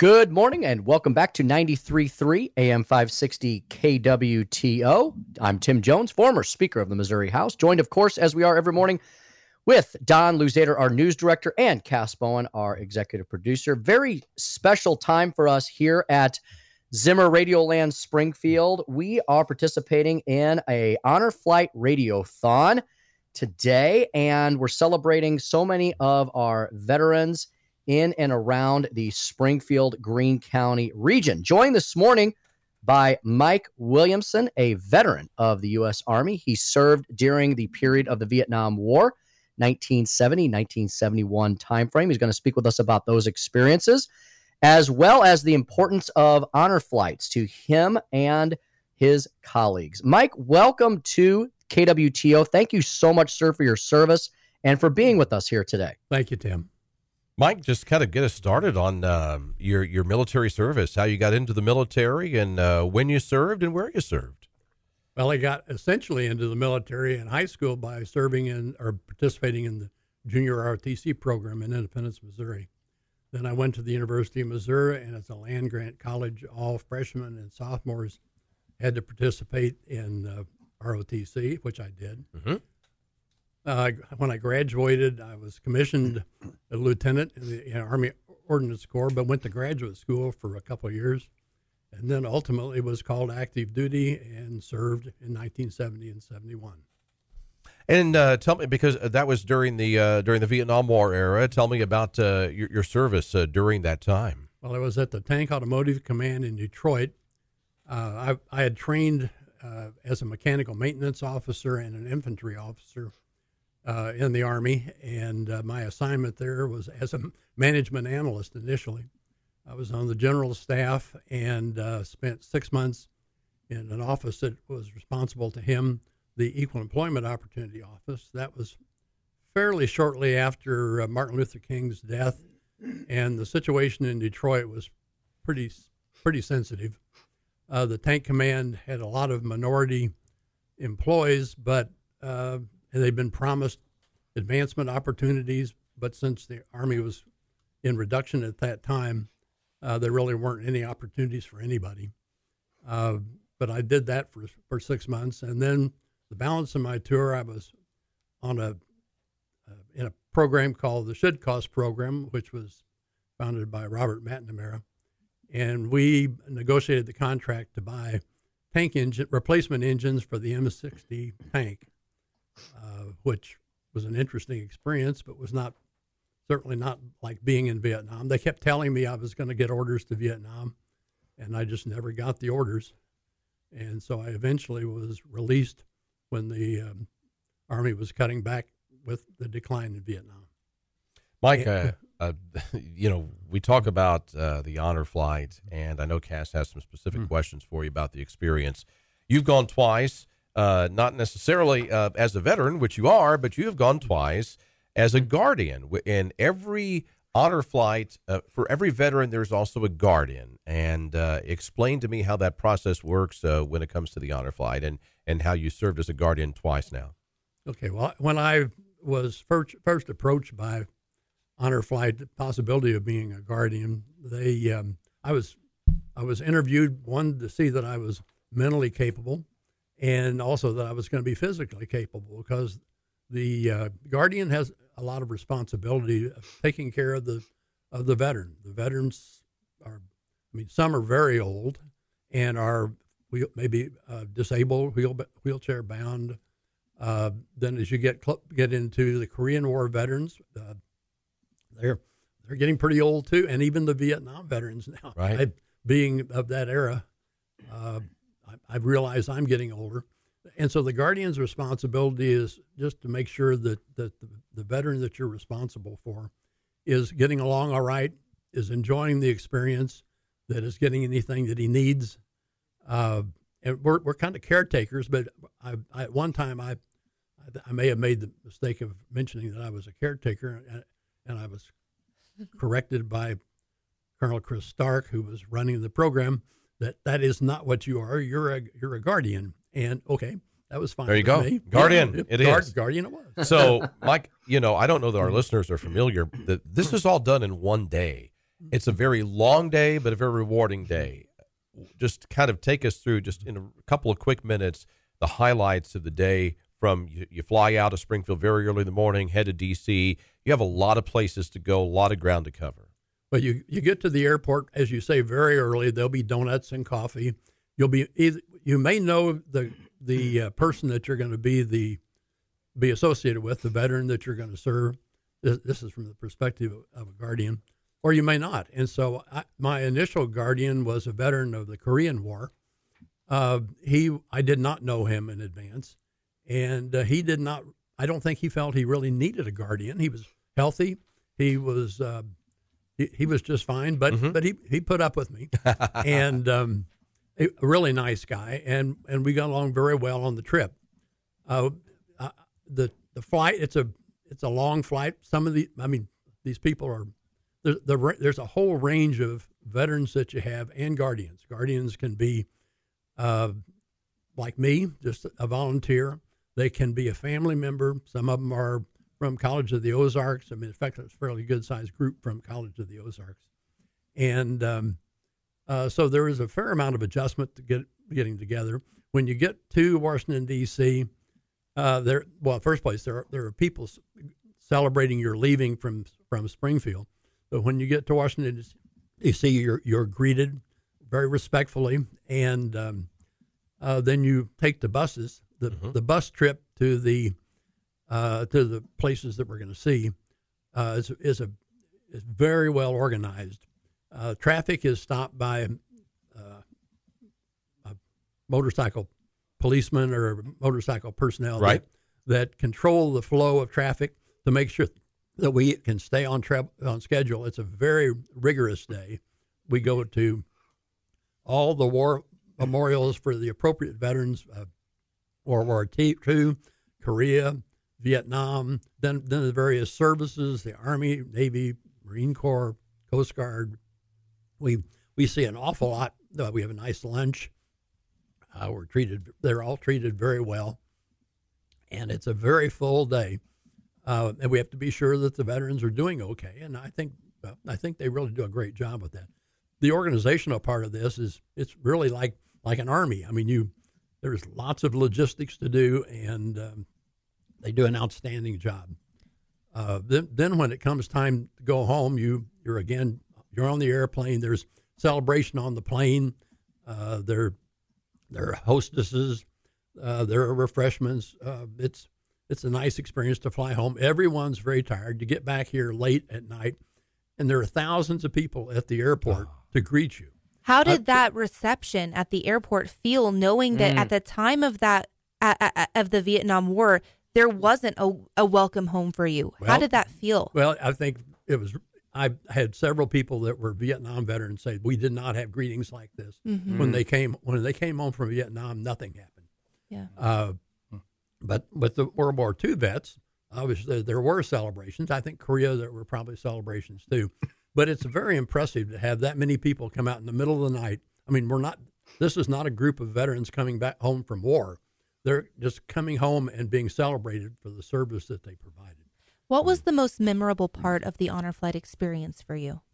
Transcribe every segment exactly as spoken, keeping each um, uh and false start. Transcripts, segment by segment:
Good morning and welcome back to ninety-three point three A M five sixty K W T O. I'm Tim Jones, former Speaker of the Missouri House, joined, of course, as we are every morning, with Don Luzader, our news director, and Cass Bowen, our executive producer. Very special time for us here at Zimmer Radioland Springfield. We are participating in a Honor Flight Radiothon today, and we're celebrating so many of our veterans in and around the Springfield, Greene County region. Joined this morning by Mike Williamson, a veteran of the U S Army. He served during the period of the Vietnam War, nineteen seventy, nineteen seventy-one timeframe. He's going to speak with us about those experiences, as well as the importance of honor flights to him and his colleagues. Mike, welcome to K W T O. Thank you so much, sir, for your service and for being with us here today. Thank you, Tim. Mike, just kind of get us started on um, your your military service, how you got into the military, and uh, when you served and where you served. Well, I got essentially into the military in high school by serving in or participating in the junior R O T C program in Independence, Missouri. Then I went to the University of Missouri, and as a land grant college, all freshmen and sophomores had to participate in uh, R O T C, which I did. Mm-hmm. Uh, when I graduated, I was commissioned a lieutenant in the you know, Army Ordnance Corps, but went to graduate school for a couple of years, and then ultimately was called active duty and served in nineteen seventy and seventy-one. And uh, tell me, because that was during the uh, during the Vietnam War era, tell me about uh, your, your service uh, during that time. Well, I was at the Tank Automotive Command in Detroit. Uh, I, I had trained uh, as a mechanical maintenance officer and an infantry officer Uh, in the Army, and uh, my assignment there was as a management analyst initially. I was on the general staff and uh, spent six months in an office that was responsible to him, the Equal Employment Opportunity Office. That was fairly shortly after uh, Martin Luther King's death, and the situation in Detroit was pretty pretty sensitive. Uh, the Tank Command had a lot of minority employees, but uh, and they'd been promised advancement opportunities, but since the Army was in reduction at that time, uh, there really weren't any opportunities for anybody. Uh, but I did that for for six months, and then the balance of my tour, I was on a uh, in a program called the Should Cost Program, which was founded by Robert McNamara, and we negotiated the contract to buy tank engine replacement engines for the M sixty tank. Uh, which was an interesting experience, but was not certainly not like being in Vietnam. They kept telling me I was going to get orders to Vietnam, and I just never got the orders. And so I eventually was released when the um, Army was cutting back with the decline in Vietnam. Mike, uh, uh, you know, we talk about uh, the honor flight, and I know Cass has some specific mm-hmm. questions for you about the experience. You've gone twice. Uh, not necessarily uh, as a veteran, which you are, but you have gone twice as a guardian. In every honor flight, uh, for every veteran, there's also a guardian. And uh, explain to me how that process works uh, when it comes to the honor flight, and, and how you served as a guardian twice now. Okay, well, when I was first, first approached by honor flight, the possibility of being a guardian, they um, I was I was interviewed, one, to see that I was mentally capable, and also that I was going to be physically capable, because the uh, guardian has a lot of responsibility of taking care of the of the veteran. The veterans are, I mean, some are very old and are wheel, maybe uh, disabled, wheel, wheelchair bound. Uh, then as you get cl- get into the Korean War veterans, uh, they're they're getting pretty old too, and even the Vietnam veterans now. Right. I, being of that era. Uh, I've realized I'm getting older. And so the guardian's responsibility is just to make sure that, that the, the veteran that you're responsible for is getting along all right, is enjoying the experience, that is getting anything that he needs. Uh, and we're we're kind of caretakers, but I, I, at one time I I may have made the mistake of mentioning that I was a caretaker, and, and I was corrected by Colonel Chris Stark, who was running the program, that that is not what you are. You're a you're a guardian. And okay, that was fine. There you go. Me. Guardian. Yeah, it guard, is. Guardian it was. So, Mike, you know, I don't know that our listeners are familiar. That this is all done in one day. It's a very long day, but a very rewarding day. Just kind of take us through, just in a couple of quick minutes, the highlights of the day. From you, you fly out of Springfield very early in the morning, head to D C. You have a lot of places to go, a lot of ground to cover. Well, you, you get to the airport, as you say, very early. There'll be donuts and coffee. You'll be either, you may know the the uh, person that you're going to be the be associated with, the veteran that you're going to serve. This, this is from the perspective of, of a guardian, or you may not. And so, I, my initial guardian was a veteran of the Korean War. Uh, he, I did not know him in advance, and uh, he did not. I don't think he felt he really needed a guardian. He was healthy. He was. Uh, He, he was just fine, but mm-hmm. but he, he put up with me, and um, a really nice guy, and, and we got along very well on the trip. Uh, uh, the the flight it's a it's a long flight. Some of the I mean these people are the, the there's a whole range of veterans that you have and guardians. Guardians can be uh, like me, just a volunteer. They can be a family member. Some of them are from College of the Ozarks. I mean, in fact, it's a fairly good-sized group from College of the Ozarks. And um, uh, so there is a fair amount of adjustment to get getting together. When you get to Washington, D C, uh, there, well, first place, there are, there are people celebrating your leaving from from Springfield. But when you get to Washington, D C, you're, you're greeted very respectfully. And um, uh, then you take the buses. The, mm-hmm. the bus trip to the Uh, to the places that we're going to see, uh, is, is a is very well organized. Uh, traffic is stopped by uh, a motorcycle policeman or motorcycle personnel right. that, that control the flow of traffic to make sure that we can stay on tra- on schedule. It's a very rigorous day. We go to all the war memorials for the appropriate veterans, uh, World War Two, Korea, Vietnam, then then the various services, the Army, Navy, Marine Corps, Coast Guard. We we see an awful lot. Uh, we have a nice lunch. Uh, we're treated. They're all treated very well, and it's a very full day. Uh, and we have to be sure that the veterans are doing okay. And I think uh, I think they really do a great job with that. The organizational part of this is it's really like like an army. I mean, you there's lots of logistics to do, and um, they do an outstanding job. Uh, then, then when it comes time to go home, you, you're again, you're on the airplane. There's celebration on the plane. Uh, there, there are hostesses. Uh, there are refreshments. Uh, it's, it's a nice experience to fly home. Everyone's very tired. You get back here late at night, and there are thousands of people at the airport oh. to greet you. How did uh, that reception at the airport feel, knowing that mm. at the time of that, uh, uh, of the Vietnam War, there wasn't a, a welcome home for you? Well, how did that feel? Well, I think it was, I had several people that were Vietnam veterans say, we did not have greetings like this. Mm-hmm. When they came when they came home from Vietnam, nothing happened. Yeah. Uh, but with the World War Two vets, obviously there were celebrations. I think Korea, there were probably celebrations too. But it's very impressive to have that many people come out in the middle of the night. I mean, we're not, this is not a group of veterans coming back home from war. They're just coming home and being celebrated for the service that they provided. What was the most memorable part of the honor flight experience for you?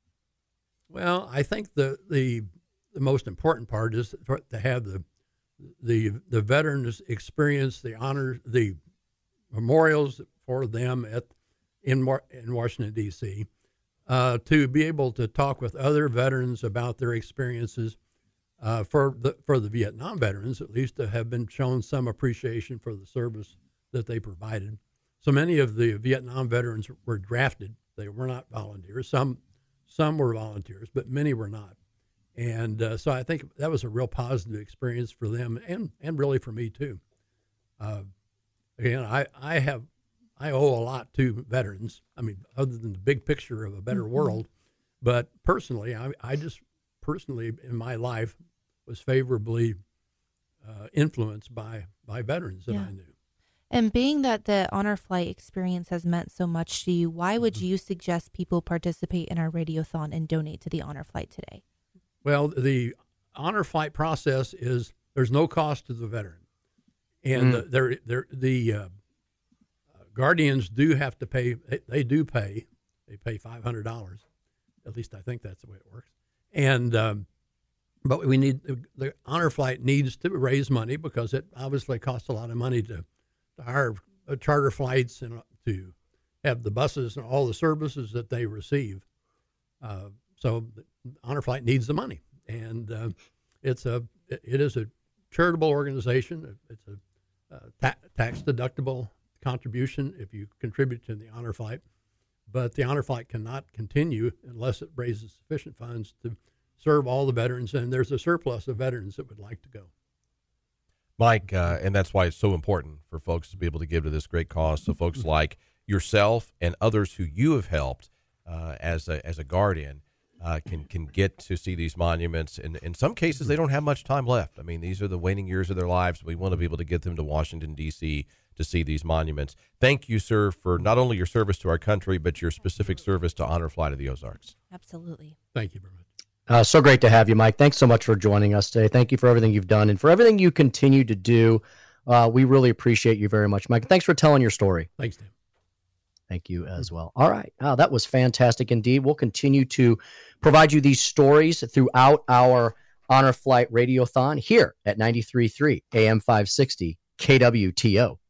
Well, I think the the, the most important part is to have the the the veterans experience the honor, the memorials for them at in in Washington D C. Uh, to be able to talk with other veterans about their experiences. Uh, for the for the Vietnam veterans, at least, to have been shown some appreciation for the service that they provided. So many of the Vietnam veterans were drafted; they were not volunteers. Some some were volunteers, but many were not. And uh, so I think that was a real positive experience for them, and, and really for me too. Uh, again, I, I have I owe a lot to veterans. I mean, other than the big picture of a better mm-hmm. world, but personally, I I just. personally in my life was favorably uh, influenced by, by veterans that yeah. I knew. And being that the honor flight experience has meant so much to you, why would mm-hmm. you suggest people participate in our radiothon and donate to the honor flight today? Well, the honor flight process is there's no cost to the veteran. And mm. the, they're, they're, the uh, guardians do have to pay, they, they do pay, they pay five hundred dollars. At least I think that's the way it works. And um, but we need the honor flight needs to raise money because it obviously costs a lot of money to, to hire uh, charter flights and to have the buses and all the services that they receive. Uh, so the honor flight needs the money, and uh, it's a it is a charitable organization. It's a uh, ta- tax deductible contribution if you contribute to the honor flight, but the honor flight cannot continue unless it raises sufficient funds to serve all the veterans, and there's a surplus of veterans that would like to go. Mike, uh, and that's why it's so important for folks to be able to give to this great cause. So folks like yourself and others who you have helped uh, as a as a guardian uh, can can get to see these monuments. And in some cases, they don't have much time left. I mean, these are the waning years of their lives. We want to be able to get them to Washington, D C to see these monuments. Thank you, sir, for not only your service to our country, but your specific service to Honor Flight of the Ozarks. Absolutely. Thank you very much. Uh, so great to have you, Mike. Thanks so much for joining us today. Thank you for everything you've done and for everything you continue to do. Uh, we really appreciate you very much, Mike. Thanks for telling your story. Thanks, Tim. Thank you as well. All right. Oh, that was fantastic indeed. We'll continue to provide you these stories throughout our Honor Flight Radiothon here at ninety-three point three A M five sixty K W T O.